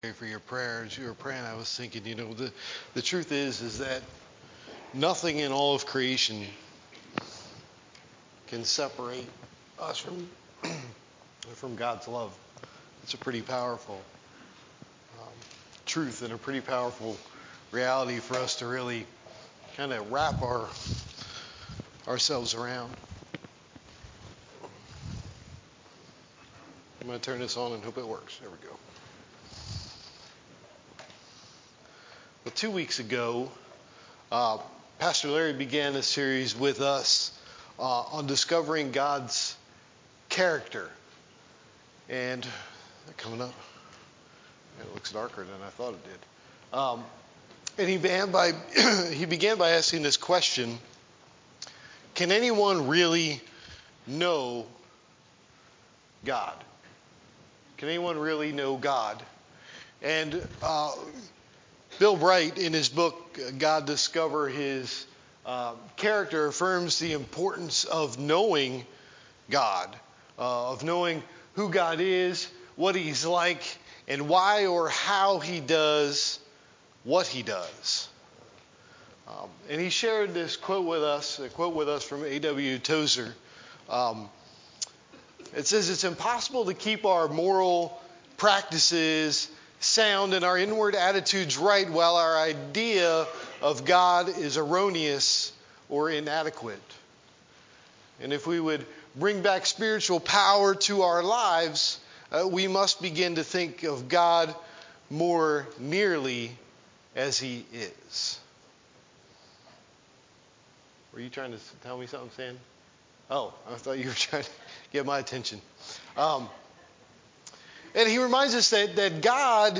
for your prayers. You were praying. I was thinking, the truth is that nothing in all of creation can separate us from God's love. It's a pretty powerful truth and a pretty powerful reality for us to really kind of wrap ourselves around. I'm going to turn this on and hope it works. There we go. Well, 2 weeks ago, Pastor Larry began a series with us on discovering God's character. And they're coming up. It looks darker than I thought it did. And he began by asking this question: can anyone really know God? Can anyone really know God? And Bill Bright, in his book, God Discover His Character, affirms the importance of knowing God, of knowing who God is, what He's like, and why or how He does what He does. And he shared this quote with us, from A.W. Tozer. It says, "It's impossible to keep our moral practices sound and our inward attitudes right while our idea of God is erroneous or inadequate." And if we would bring back spiritual power to our lives, we must begin to think of God more nearly as He is. Were you trying to tell me something, Stan? Oh, I thought you were trying to get my attention. And he reminds us that God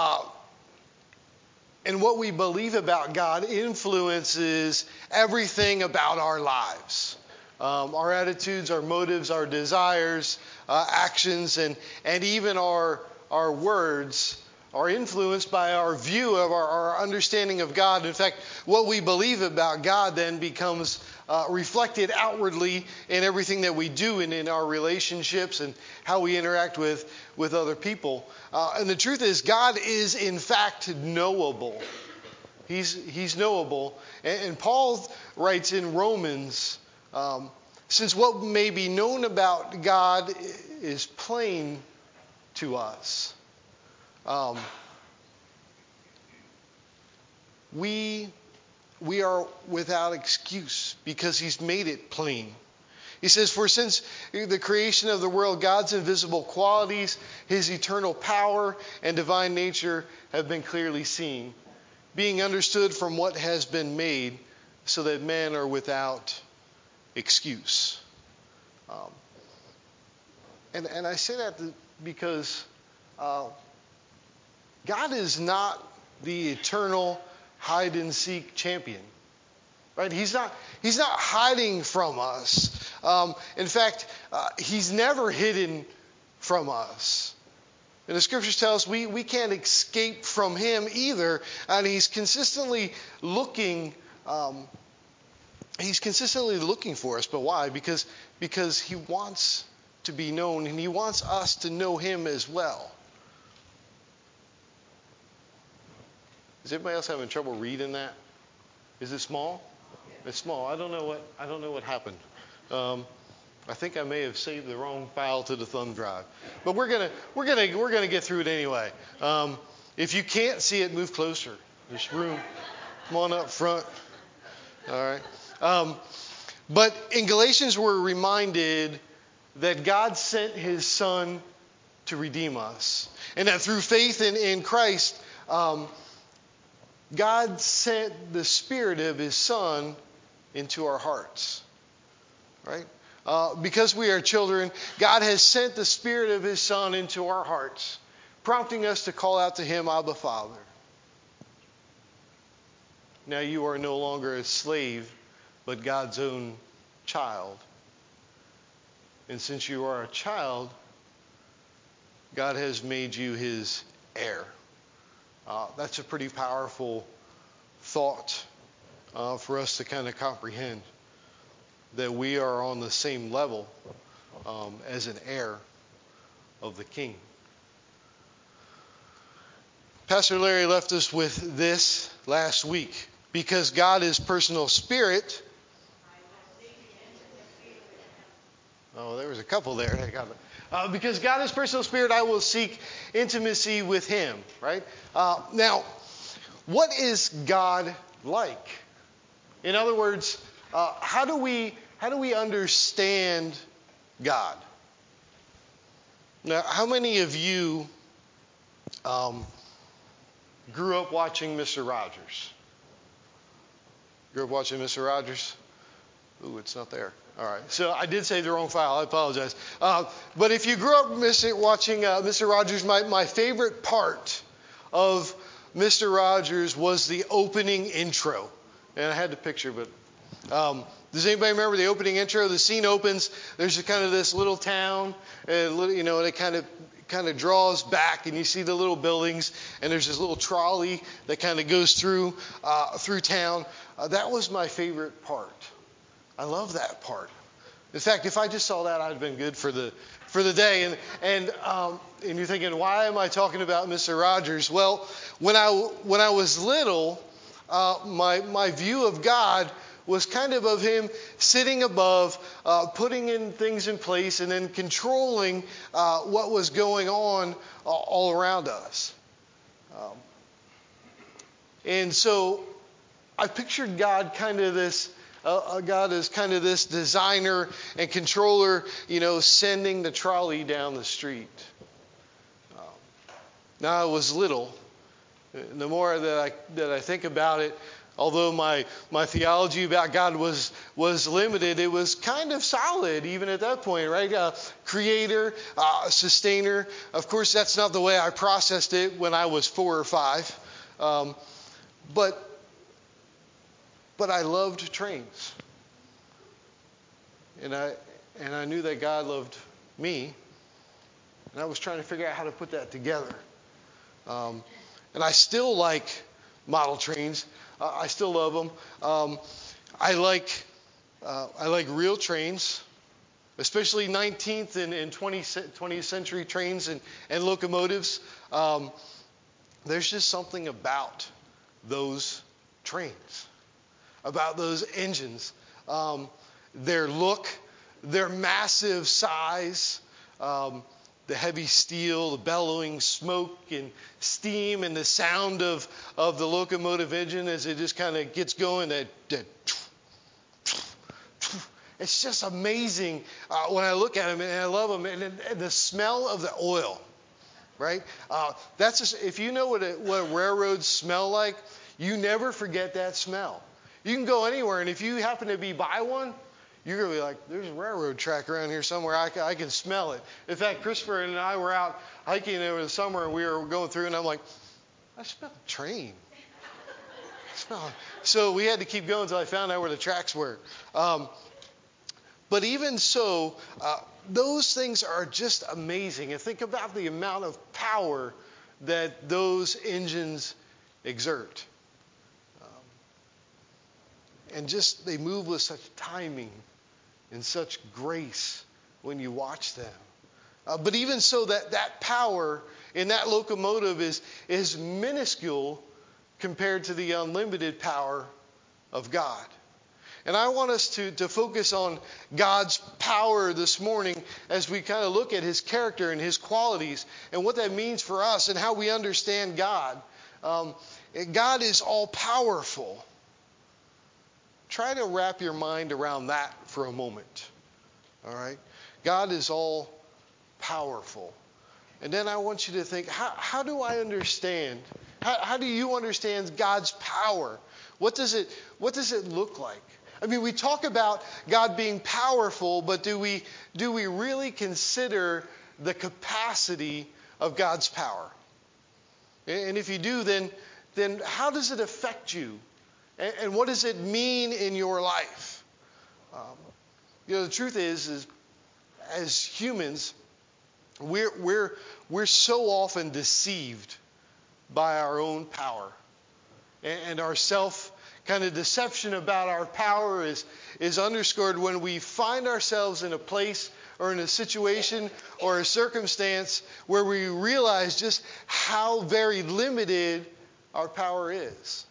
and what we believe about God influences everything about our lives. Our attitudes, our motives, our desires, actions, and even our words are influenced by our view of our understanding of God. In fact, what we believe about God then becomes reflected outwardly in everything that we do and in our relationships and how we interact with other people. And the truth is, God is in fact knowable. He's knowable. And Paul writes in Romans, since what may be known about God is plain to us, we are without excuse because He's made it plain. He says, "For since the creation of the world, God's invisible qualities, His eternal power and divine nature have been clearly seen, being understood from what has been made, so that men are without excuse." And I say that because God is not the eternal hide-and-seek champion, right? He's not hiding from us. In fact, He's never hidden from us. And the Scriptures tell us we can't escape from Him either. And He's consistently looking. He's consistently looking for us. But why? Because He wants to be known, and He wants us to know Him as well. Is everybody else having trouble reading that? Is it small? It's small. I don't know what happened. I think I may have saved the wrong file to the thumb drive. But we're gonna get through it anyway. If you can't see it, move closer. There's room. Come on up front. All right. But in Galatians, we're reminded that God sent His Son to redeem us, and that through faith in Christ, God sent the Spirit of His Son into our hearts, right? Because we are children, God has sent the Spirit of His Son into our hearts, prompting us to call out to Him, Abba, Father. Now you are no longer a slave, but God's own child. And since you are a child, God has made you His heir. That's a pretty powerful thought for us to kind of comprehend, that we are on the same level as an heir of the King. Pastor Larry left us with this last week. Because God is personal spirit. Oh, there was a couple there. Because God is personal spirit, I will seek intimacy with him. Right? Now, what is God like? In other words, how do we understand God? Now, how many of you grew up watching Mr. Rogers? Grew up watching Mr. Rogers? Ooh, it's not there. All right. So I did say the wrong file. I apologize. But if you grew up watching Mr. Rogers, my favorite part of Mr. Rogers was the opening intro. And I had the picture, but does anybody remember the opening intro? The scene opens. There's kind of this little town, and it kind of draws back, and you see the little buildings, and there's this little trolley that kind of goes through town. That was my favorite part. I love that part. In fact, if I just saw that, I'd have been good for the day. And you're thinking, why am I talking about Mr. Rogers? Well, when I was little, my view of God was kind of him sitting above, putting in things in place, and then controlling what was going on all around us. And so I pictured God kind of this. God is kind of this designer and controller, sending the trolley down the street. Now I was little. The more that I think about it, although my theology about God was limited, it was kind of solid even at that point, right? Creator, sustainer. Of course, that's not the way I processed it when I was 4 or 5. But I loved trains. And I knew that God loved me. And I was trying to figure out how to put that together. And I still like model trains. I still love them. I like real trains, especially 19th and 20th century trains and locomotives. There's just something about those trains, about those engines, their look, their massive size, the heavy steel, the bellowing smoke and steam, and the sound of the locomotive engine as it just kind of gets going. It's just amazing when I look at them, and I love them, and the smell of the oil, right? That's just, if you know what railroads smell like, you never forget that smell. You can go anywhere, and if you happen to be by one, you're going to be like, there's a railroad track around here somewhere. I can smell it. In fact, Christopher and I were out hiking over the summer, and we were going through, and I'm like, I smell a train. So we had to keep going until I found out where the tracks were. But even so, those things are just amazing. And think about the amount of power that those engines exert. And just they move with such timing and such grace when you watch them. But even so, that power in that locomotive is minuscule compared to the unlimited power of God. And I want us to focus on God's power this morning as we kind of look at his character and his qualities and what that means for us and how we understand God. God is all powerful. Try to wrap your mind around that for a moment. All right? God is all powerful. And then I want you to think, how do I understand? How do you understand God's power? What does it look like? I mean, we talk about God being powerful, but do we really consider the capacity of God's power? And if you do, then how does it affect you? And what does it mean in your life? The truth is as humans, we're so often deceived by our own power. And our self kind of deception about our power is underscored when we find ourselves in a place or in a situation or a circumstance where we realize just how very limited our power is.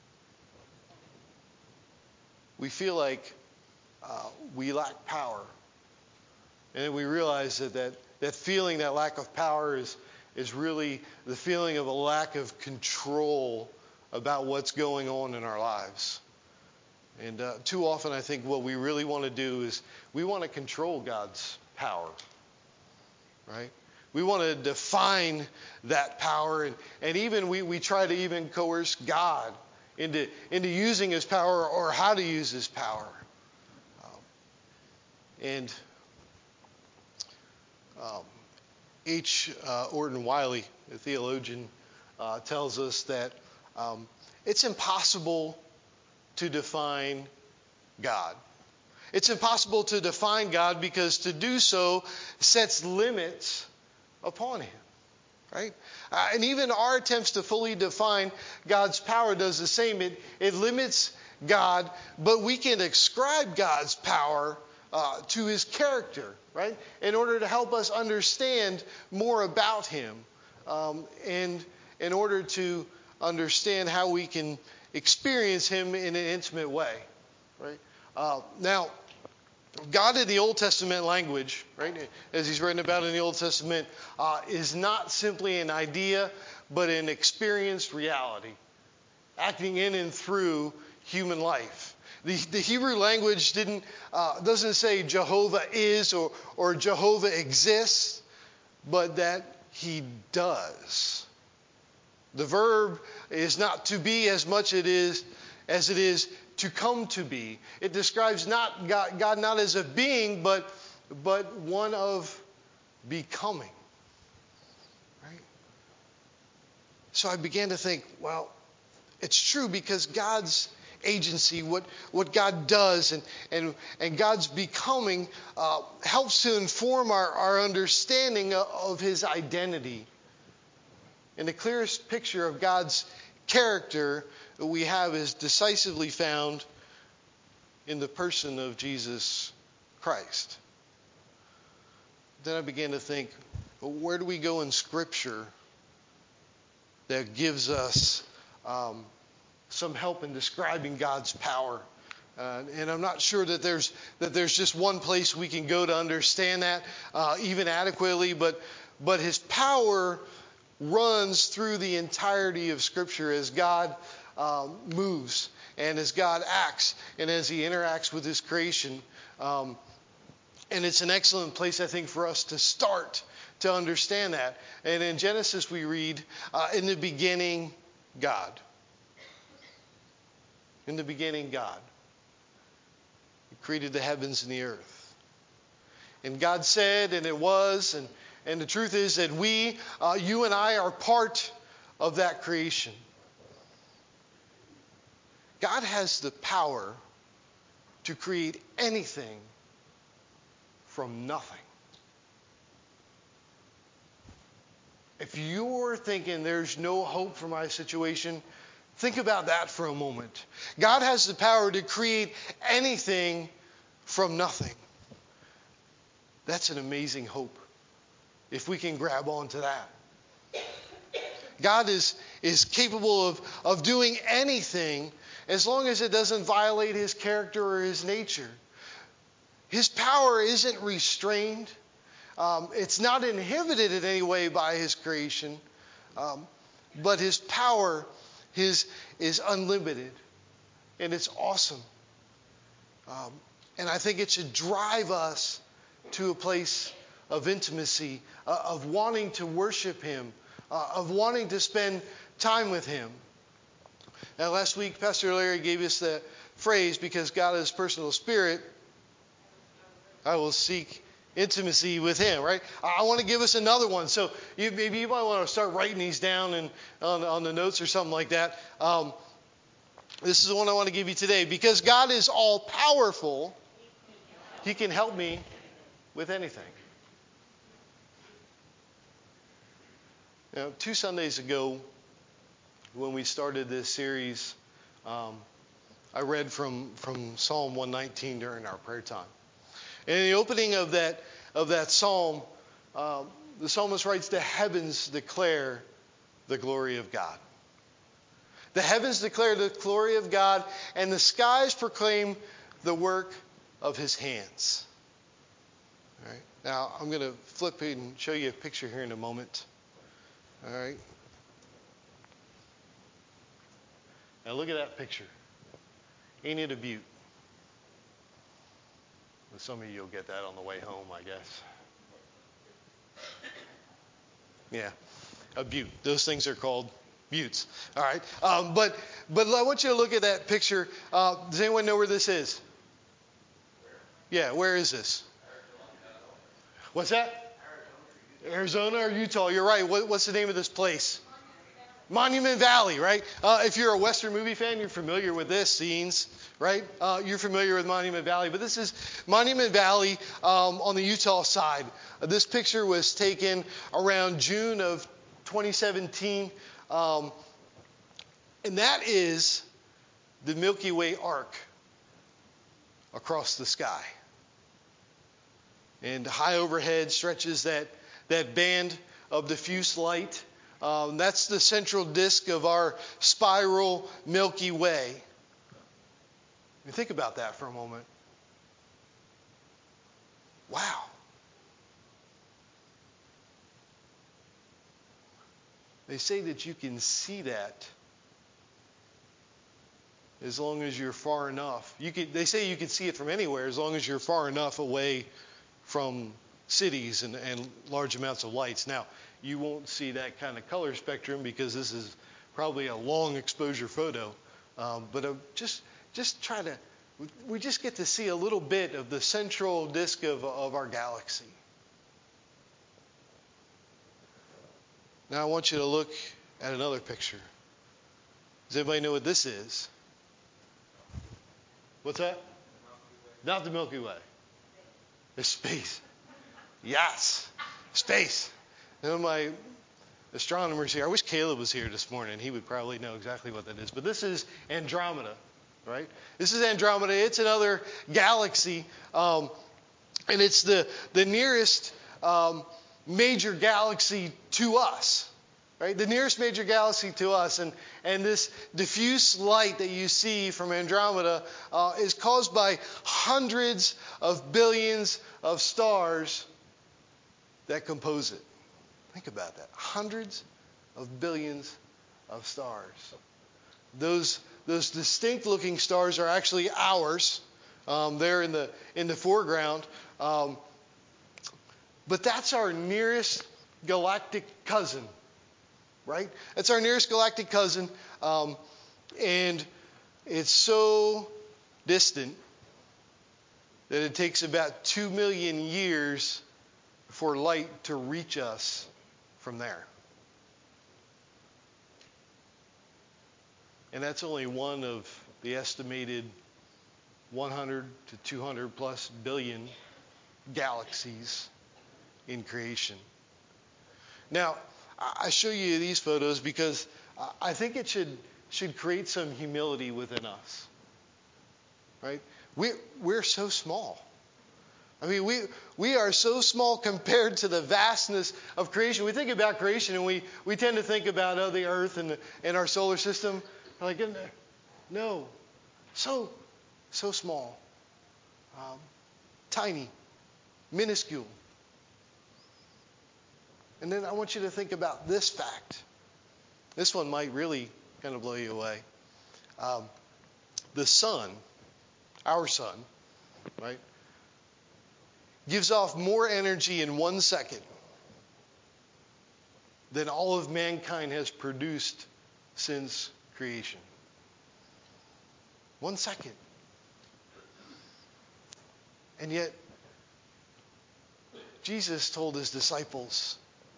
We feel like we lack power. And then we realize that feeling, that lack of power is really the feeling of a lack of control about what's going on in our lives. And too often I think what we really want to do is we want to control God's power, right? We want to define that power, and even we try to even coerce God into using his power or how to use his power. Orton Wiley, a theologian, tells us that it's impossible to define God. It's impossible to define God because to do so sets limits upon him, right? And even our attempts to fully define God's power does the same. It limits God, but we can ascribe God's power to his character, right? In order to help us understand more about him, and in order to understand how we can experience him in an intimate way, right? Now, God in the Old Testament language, right, as he's written about in the Old Testament, is not simply an idea, but an experienced reality, acting in and through human life. The Hebrew language doesn't say Jehovah is or Jehovah exists, but that he does. The verb is not to be as much as it is to come to be. It describes not God not as a being, but one of becoming. Right? So I began to think, well, it's true because God's agency, what God does and God's becoming helps to inform our understanding of his identity. And the clearest picture of God's character that we have is decisively found in the person of Jesus Christ. Then I began to think, well, where do we go in Scripture that gives us some help in describing God's power? And I'm not sure that there's just one place we can go to understand that even adequately, but his power runs through the entirety of Scripture as God moves and as God acts and as he interacts with his creation. And it's an excellent place, I think, for us to start to understand that. And in Genesis we read, in the beginning, God. In the beginning, God. He created the heavens and the earth. And God said, and it was, and the truth is that we, you and I, are part of that creation. God has the power to create anything from nothing. If you're thinking there's no hope for my situation, think about that for a moment. God has the power to create anything from nothing. That's an amazing hope, if we can grab onto that. God is capable of doing anything as long as it doesn't violate his character or his nature. His power isn't restrained. It's not inhibited in any way by his creation. But his power is unlimited. And it's awesome. And I think it should drive us to a place of intimacy, of wanting to worship him, of wanting to spend time with him. Now, last week, Pastor Larry gave us the phrase, because God is personal spirit, I will seek intimacy with him, right? I want to give us another one. So maybe you might want to start writing these down and on the notes or something like that. This is the one I want to give you today. Because God is all powerful, he can help me with anything. Now, 2 Sundays ago, when we started this series, I read from Psalm 119 during our prayer time. And in the opening of that of that psalm, the psalmist writes, "The heavens declare the glory of God." The heavens declare the glory of God, and the skies proclaim the work of his hands. All right. Now, I'm going to flip it and show you a picture here in a moment. All right. Now, look at that picture. Ain't it a beaut? Well, some of you will get that on the way home, I guess. Yeah, a butte. Those things are called buttes. All right. But I want you to look at that picture. Does anyone know where this is? Yeah, where is this? What's that? Arizona or Utah? You're right. What's the name of this place? Monument Valley, right? If you're a Western movie fan, you're familiar with this scenes, right? You're familiar with Monument Valley. But this is Monument Valley on the Utah side. This picture was taken around June of 2017. And that is the Milky Way arc across the sky. And high overhead stretches that band of diffuse light. That's the central disk of our spiral Milky Way. Think about that for a moment. Wow. They say that you can see that as long as you're far enough. They say you can see it from anywhere as long as you're far enough away from cities and large amounts of lights. Now, you won't see that kind of color spectrum because this is probably a long exposure photo. But just try to, we just get to see a little bit of the central disk of our galaxy. Now I want you to look at another picture. Does anybody know what this is? What's that? Not the Milky Way. It's space. Yes, space. One of my astronomers here, I wish Caleb was here this morning. He would probably know exactly what that is. But this is Andromeda, right? This is Andromeda. It's another galaxy, and it's the nearest major galaxy to us, right? The nearest major galaxy to us. And this diffuse light that you see from Andromeda is caused by hundreds of billions of stars that compose it. Think about that. Hundreds of billions of stars. Those distinct looking stars are actually ours. They're in the foreground. But that's our nearest galactic cousin, right? That's our nearest galactic cousin. And it's so distant that it takes about 2 million years for light to reach us from there. And that's only one of the estimated 100 to 200 plus billion galaxies in creation. Now, I show you these photos because I think it should create some humility within us. Right? We're so small. I mean, we are so small compared to the vastness of creation. We think about creation and we tend to think about the earth and our solar system. Like, no, so small, tiny, minuscule. And then I want you to think about this fact. This one might really kind of blow you away. The sun, our sun, right, gives off more energy in 1 second than all of mankind has produced since creation. 1 second. And yet, Jesus told his disciples,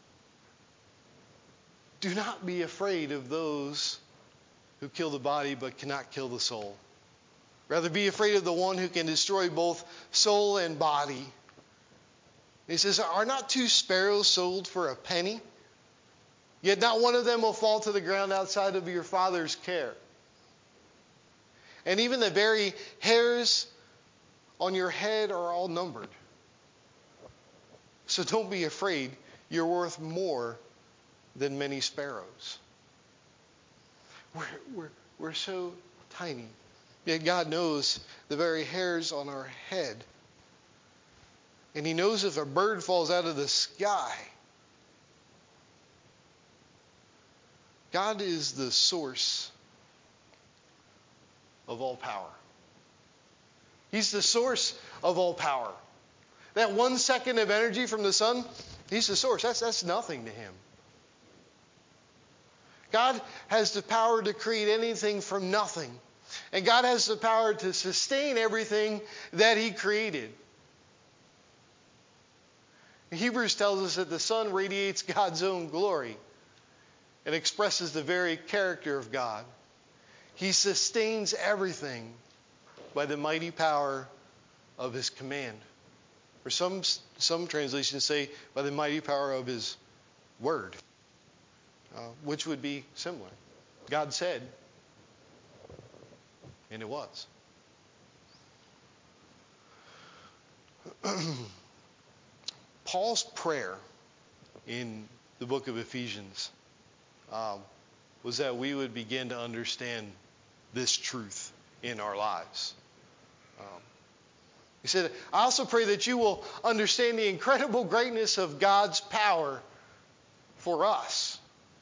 do not be afraid of those who kill the body but cannot kill the soul. Rather, be afraid of the one who can destroy both soul and body. He says, are not 2 sparrows sold for a penny? Yet not one of them will fall to the ground outside of your Father's care. And even the very hairs on your head are all numbered. So don't be afraid. You're worth more than many sparrows. We're so tiny. Yet God knows the very hairs on our head. And He knows if a bird falls out of the sky. God is the source of all power. He's the source of all power. That 1 second of energy from the sun, He's the source. That's nothing to Him. God has the power to create anything from nothing. And God has the power to sustain everything that He created. Hebrews tells us that the sun radiates God's own glory and expresses the very character of God. He sustains everything by the mighty power of His command. Or some translations say by the mighty power of His word, which would be similar. God said, and it was. Paul's prayer in the book of Ephesians was that we would begin to understand this truth in our lives. He said, I also pray that you will understand the incredible greatness of God's power for us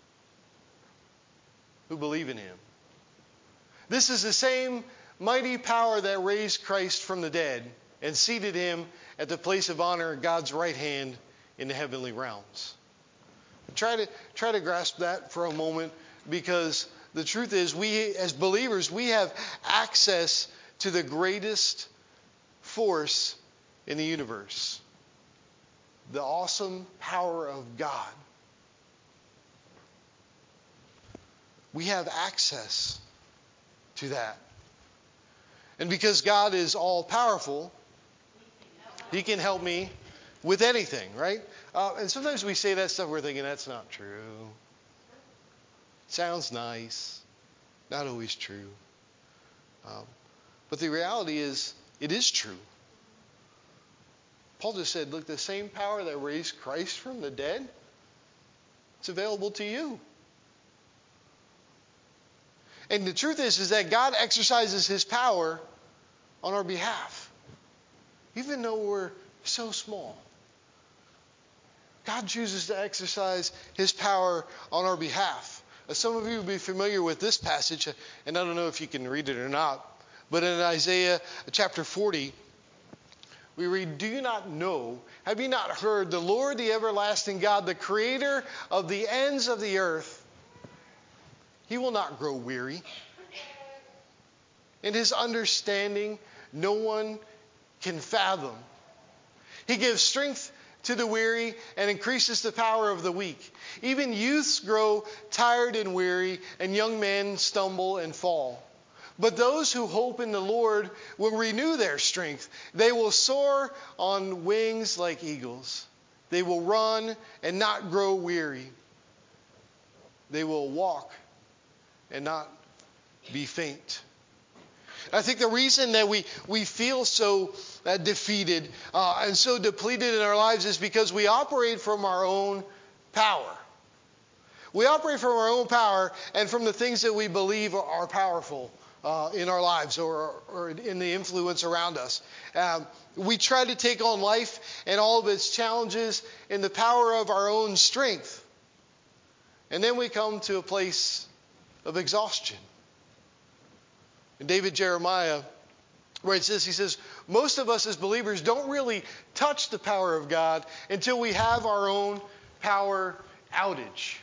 who believe in Him. This is the same mighty power that raised Christ from the dead and seated Him at the place of honor at God's right hand in the heavenly realms. Try to grasp that for a moment, because the truth is, we as believers, we have access to the greatest force in the universe. The awesome power of God. We have access to that. And because God is all powerful, He can help me with anything, right? And sometimes we say that stuff, we're thinking that's not true. Sounds nice. Not always true. But the reality is, it is true. Paul just said, look, the same power that raised Christ from the dead, it's available to you. And the truth is that God exercises His power on our behalf. Even though we're so small. God chooses to exercise His power on our behalf. Some of you will be familiar with this passage, and I don't know if you can read it or not, but in Isaiah chapter 40, we read, do you not know, have you not heard, the Lord, the everlasting God, the creator of the ends of the earth, He will not grow weary. In His understanding, no one can fathom. He gives strength to the weary and increases the power of the weak. Even youths grow tired and weary, and young men stumble and fall. But those who hope in the Lord will renew their strength. They will soar on wings like eagles. They will run and not grow weary. They will walk and not be faint. I think the reason that we feel so defeated and so depleted in our lives is because we operate from our own power. We operate from our own power and from the things that we believe are powerful in our lives or in the influence around us. We try to take on life and all of its challenges in the power of our own strength. And then we come to a place of exhaustion. And David Jeremiah writes this, he says, most of us as believers don't really touch the power of God until we have our own power outage.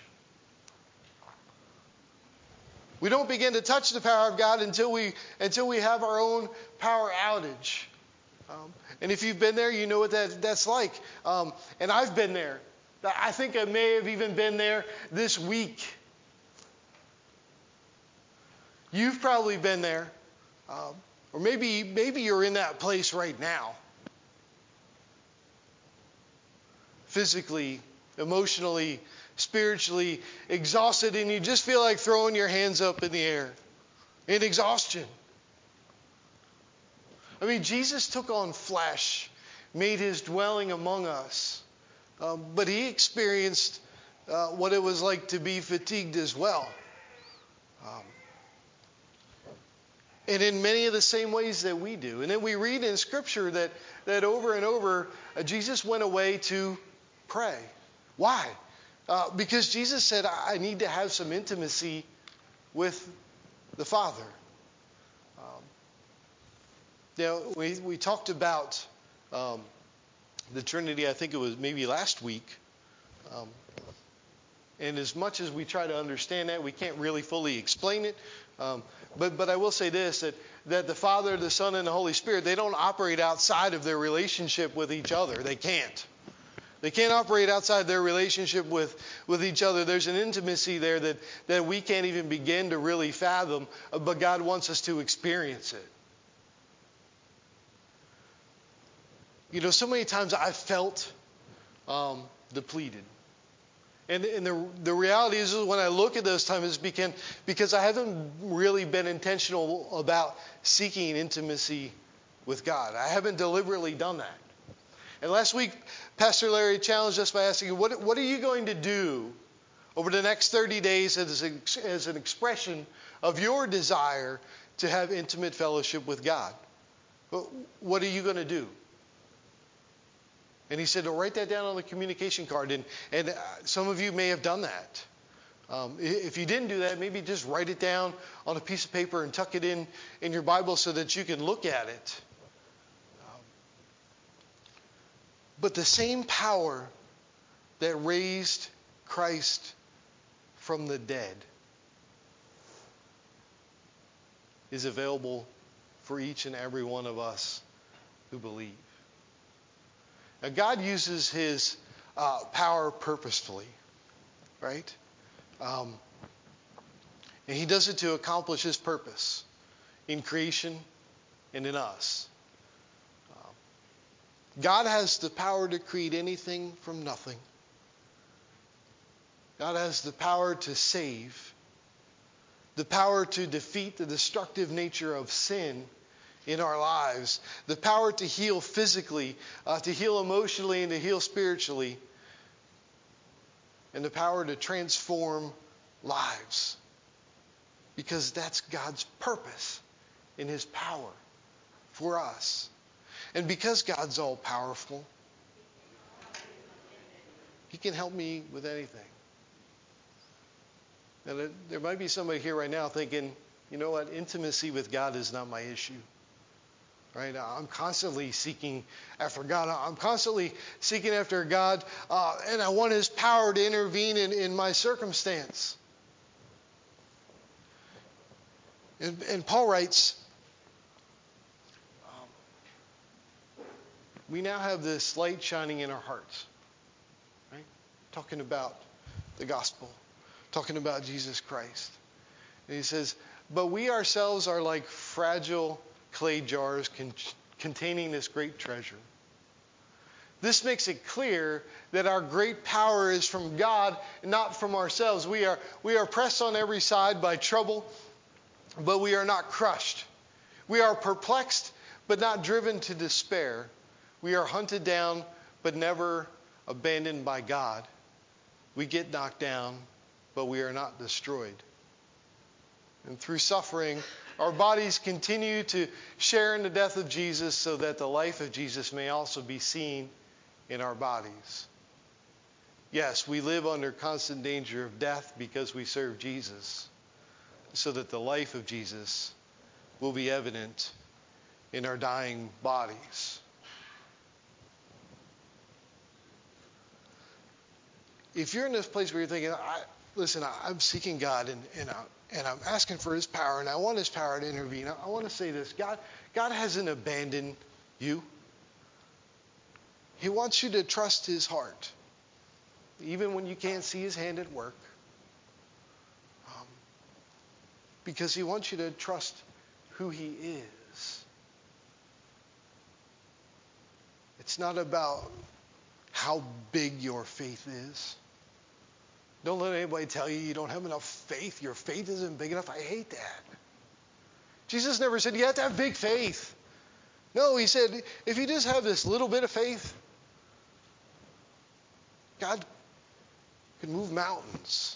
We don't begin to touch the power of God until we have our own power outage. And if you've been there, you know what that's like. And I've been there. I think I may have even been there this week. You've probably been there. Or maybe you're in that place right now. Physically, emotionally, spiritually exhausted, and you just feel like throwing your hands up in the air in exhaustion. I mean, Jesus took on flesh, made His dwelling among us but he experienced what it was like to be fatigued as well. And in many of the same ways that we do. And then we read in Scripture that over and over, Jesus went away to pray. Why? Because Jesus said, I need to have some intimacy with the Father. We talked about the Trinity, I think it was maybe last week. And as much as we try to understand that, we can't really fully explain it. But I will say this, that the Father, the Son, and the Holy Spirit, they don't operate outside of their relationship with each other. They can't. They can't operate outside their relationship with each other. There's an intimacy there that we can't even begin to really fathom, but God wants us to experience it. You know, so many times I've felt depleted. And the reality is when I look at those times, it's because I haven't really been intentional about seeking intimacy with God. I haven't deliberately done that. And last week, Pastor Larry challenged us by asking, what are you going to do over the next 30 days as an expression of your desire to have intimate fellowship with God? What are you going to do? And he said, write that down on the communication card. And some of you may have done that. If you didn't do that, maybe just write it down on a piece of paper and tuck it in your Bible so that you can look at it. But the same power that raised Christ from the dead is available for each and every one of us who believe. Now, God uses his power purposefully, right? And he does it to accomplish his purpose in creation and in us. God has the power to create anything from nothing. God has the power to save, the power to defeat the destructive nature of sin in our lives, the power to heal physically, to heal emotionally, and to heal spiritually, and the power to transform lives. Because that's God's purpose in his power for us. And because God's all powerful, he can help me with anything. And there might be somebody here right now thinking, you know what, intimacy with God is not my issue. Right? I'm constantly seeking after God. I'm constantly seeking after God, and I want his power to intervene in my circumstance. And Paul writes, we now have this light shining in our hearts. Right? Talking about the gospel. Talking about Jesus Christ. And he says, but we ourselves are like fragile clay jars containing this great treasure. This makes it clear that our great power is from God, not from ourselves. We are pressed on every side by trouble, but we are not crushed. We are perplexed, but not driven to despair. We are hunted down, but never abandoned by God. We get knocked down, but we are not destroyed. And through suffering, our bodies continue to share in the death of Jesus so that the life of Jesus may also be seen in our bodies. Yes, we live under constant danger of death because we serve Jesus, so that the life of Jesus will be evident in our dying bodies. If you're in this place where you're thinking, I'm seeking God and I'm asking for his power and I want his power to intervene, I want to say this. God hasn't abandoned you. He wants you to trust his heart, even when you can't see his hand at work. Because he wants you to trust who he is. It's not about how big your faith is. Don't let anybody tell you you don't have enough faith. Your faith isn't big enough. I hate that. Jesus never said you have to have big faith. No, he said if you just have this little bit of faith, God can move mountains.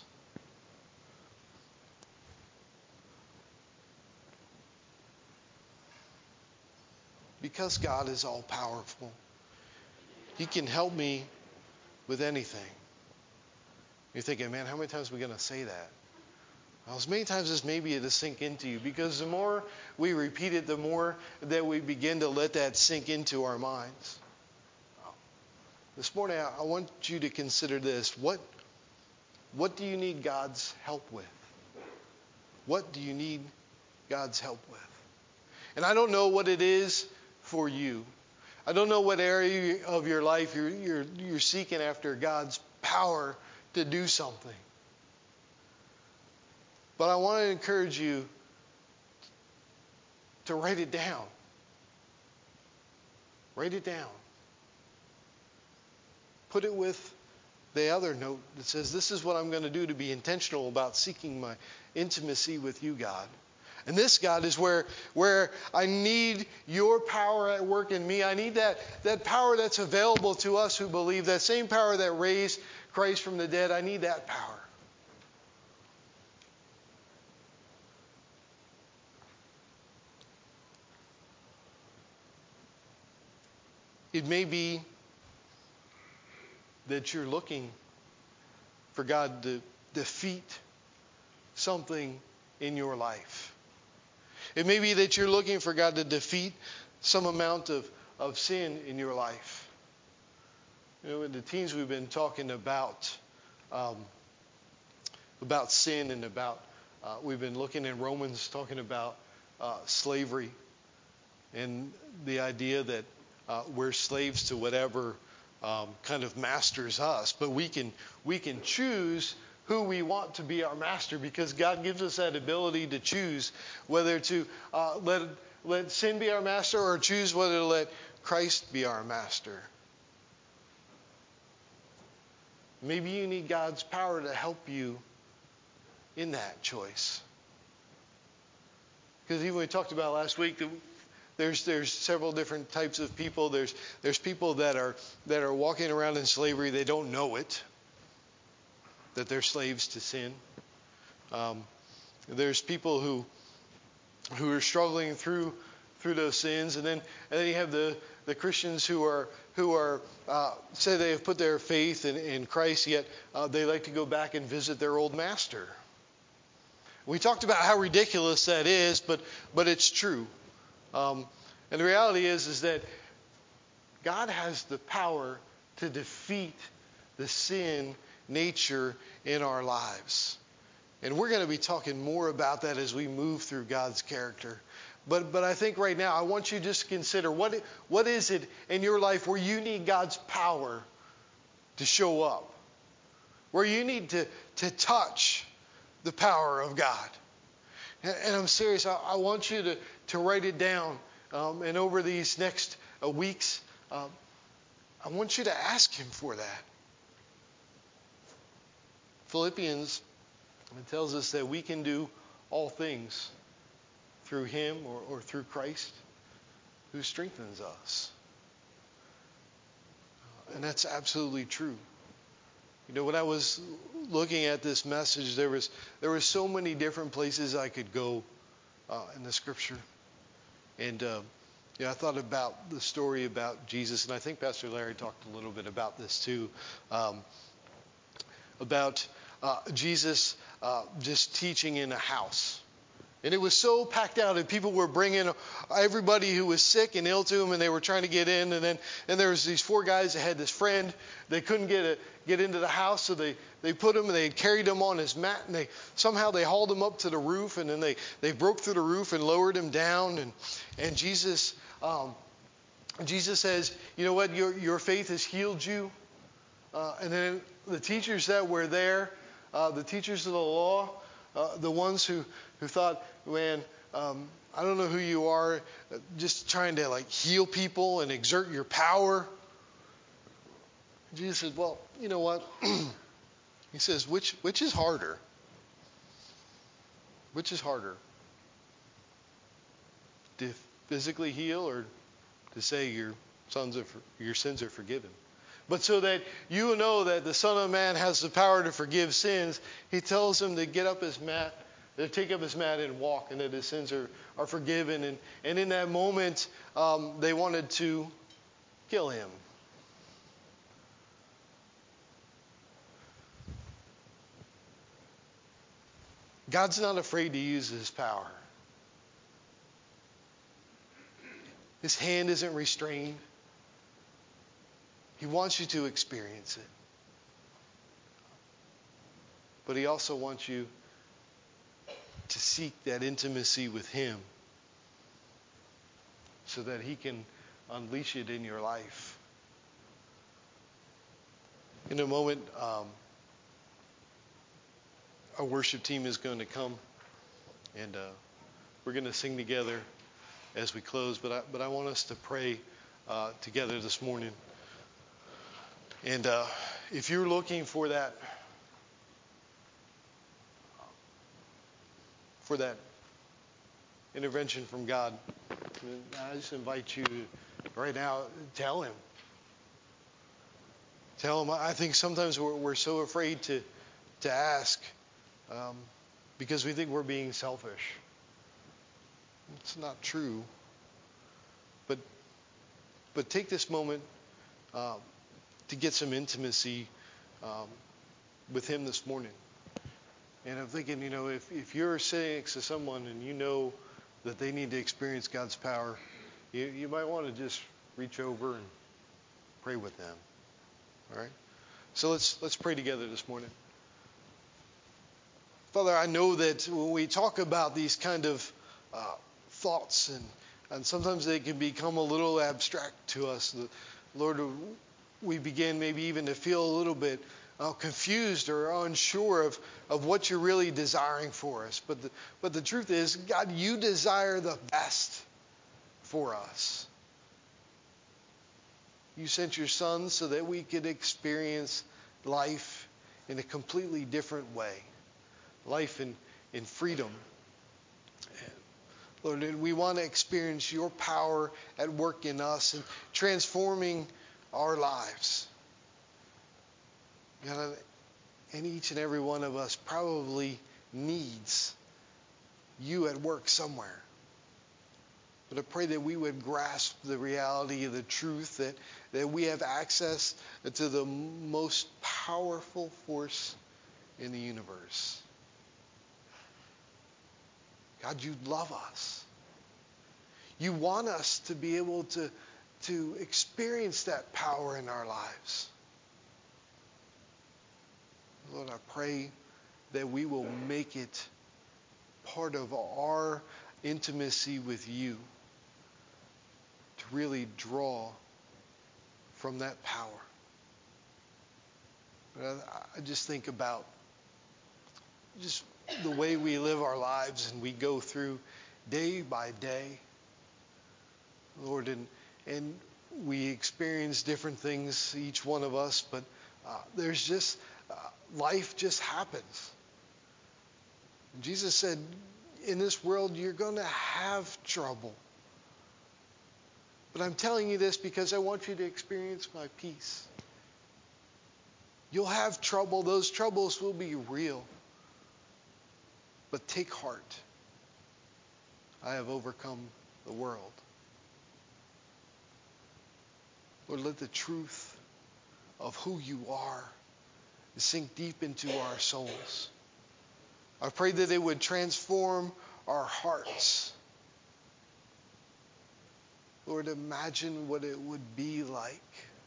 Because God is all powerful, He can help me with anything. You're thinking, man, how many times are we going to say that? Well, as many times as maybe it'll sink into you, because the more we repeat it, the more that we begin to let that sink into our minds. This morning, I want you to consider this. What do you need God's help with? What do you need God's help with? And I don't know what it is for you. I don't know what area of your life you're seeking after God's power to do something. But I want to encourage you to write it down. Write it down. Put it with the other note that says, this is what I'm going to do to be intentional about seeking my intimacy with you, God. And this, God, is where I need your power at work in me. I need that power that's available to us who believe, that same power that raised Christ from the dead. I need that power. It may be that you're looking for God to defeat something in your life. It may be that you're looking for God to defeat some amount of sin in your life. You know, in the teens we've been talking about sin and we've been looking in Romans talking about slavery and the idea that we're slaves to whatever kind of masters us, but we can choose who we want to be our master, because God gives us that ability to choose whether to let sin be our master or choose whether to let Christ be our master. Maybe you need God's power to help you in that choice. Because even we talked about last week, there's several different types of people. There's people that are walking around in slavery. They don't know it, that they're slaves to sin. There's people who are struggling through those sins, and then you have the Christians who are say they have put their faith in Christ, yet they like to go back and visit their old master. We talked about how ridiculous that is, but it's true. And the reality is that God has the power to defeat the sin nature in our lives. And we're going to be talking more about that as we move through God's character. But I think right now I want you to just consider what is it in your life where you need God's power to show up, where you need to touch the power of God. And I'm serious. I want you to write it down. And over these next weeks, I want you to ask Him for that. Philippians, it tells us that we can do all things through Him or through Christ who strengthens us. And that's absolutely true. You know, when I was looking at this message, there was so many different places I could go in the Scripture. And I thought about the story about Jesus, and I think Pastor Larry talked a little bit about this too, about Jesus just teaching in a house. And it was so packed out, and people were bringing everybody who was sick and ill to him, and they were trying to get in. And there was these 4 guys that had this friend. They couldn't get into the house, so they put him, and they carried him on his mat, and they hauled him up to the roof, and then they broke through the roof and lowered him down. And Jesus says, you know what, your faith has healed you. And then the teachers that were there, the teachers of the law, the ones who thought, man, I don't know who you are, just trying to heal people and exert your power. Jesus said, well, you know what? He says, which is harder? Which is harder? To physically heal or to say your sins are forgiven? But so that you know that the Son of Man has the power to forgive sins, he tells him to get up his mat, to take up his mat and walk, and that his sins are forgiven. And in that moment, they wanted to kill him. God's not afraid to use his power. His hand isn't restrained. He wants you to experience it. But he also wants you to seek that intimacy with him so that he can unleash it in your life. In a moment, our worship team is going to come, and we're going to sing together as we close. But I want us to pray together this morning. And if you're looking for that intervention from God, I just invite you to, right now, tell him. Tell him. I think sometimes we're so afraid to ask because we think we're being selfish. It's not true. But take this moment to get some intimacy with him this morning. And I'm thinking, if you're sitting next to someone and you know that they need to experience God's power, you might want to just reach over and pray with them. All right? So let's pray together this morning. Father, I know that when we talk about these kind of thoughts, and sometimes they can become a little abstract to us, Lord, we begin maybe even to feel a little bit confused or unsure of what you're really desiring for us. But the truth is, God, you desire the best for us. You sent your Son so that we could experience life in a completely different way. Life in freedom. Lord, we want to experience your power at work in us and transforming our lives. God, and each and every one of us probably needs you at work somewhere. But I pray that we would grasp the reality of the truth that we have access to the most powerful force in the universe. God, you love us. You want us to be able to experience that power in our lives. Lord, I pray that we will make it part of our intimacy with you to really draw from that power. I just think about just the way we live our lives and we go through day by day, Lord, and we experience different things, each one of us, but there's just, life just happens. Jesus said, in this world, you're going to have trouble. But I'm telling you this because I want you to experience my peace. You'll have trouble. Those troubles will be real. But take heart. I have overcome the world. Lord, let the truth of who you are sink deep into our souls. I pray that it would transform our hearts. Lord, imagine what it would be like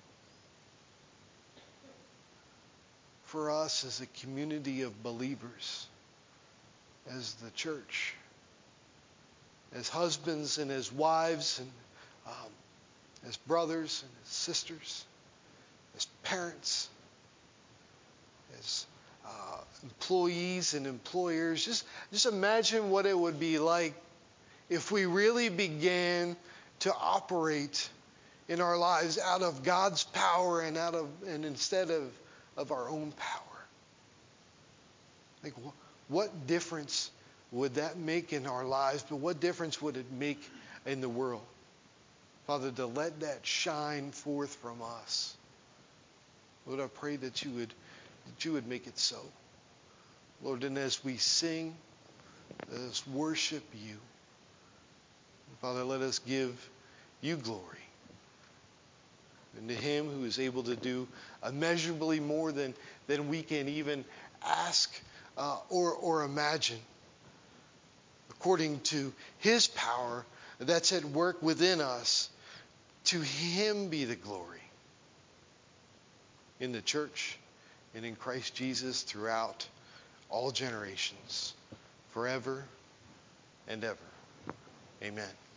for us as a community of believers, as the church, as husbands and as wives, and as brothers and as sisters, as parents, as employees and employers. Just imagine what it would be like if we really began to operate in our lives out of God's power and instead of our own power. Like, what difference would that make in our lives? But what difference would it make in the world? Father, to let that shine forth from us. Lord, I pray that you would make it so. Lord, and as we sing, let us worship you. Father, let us give you glory. And to him who is able to do immeasurably more than we can even ask or imagine, according to his power that's at work within us, to him be the glory in the church and in Christ Jesus throughout all generations, forever and ever. Amen.